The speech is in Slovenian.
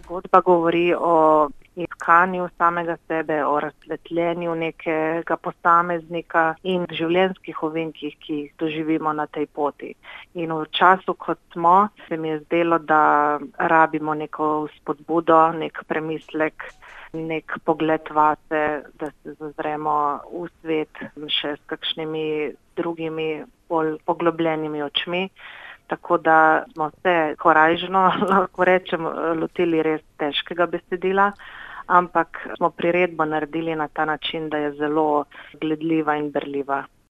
Zgodba govori o iskanju samega sebe, o razsvetljenju nekega posameznika in življenjskih ovinkih, ki jih doživimo na tej poti. In v času, kot smo, se mi je zdelo, da rabimo neko spodbudo, nek premislek, nek pogled vase, da se zazremo v svet še s kakšnimi drugimi bolj poglobljenimi očmi. Tako da smo se korajžno, lahko rečem, lotili res težkega besedila, ampak smo priredbo naredili na ta način, da je zelo gledljiva in berljiva.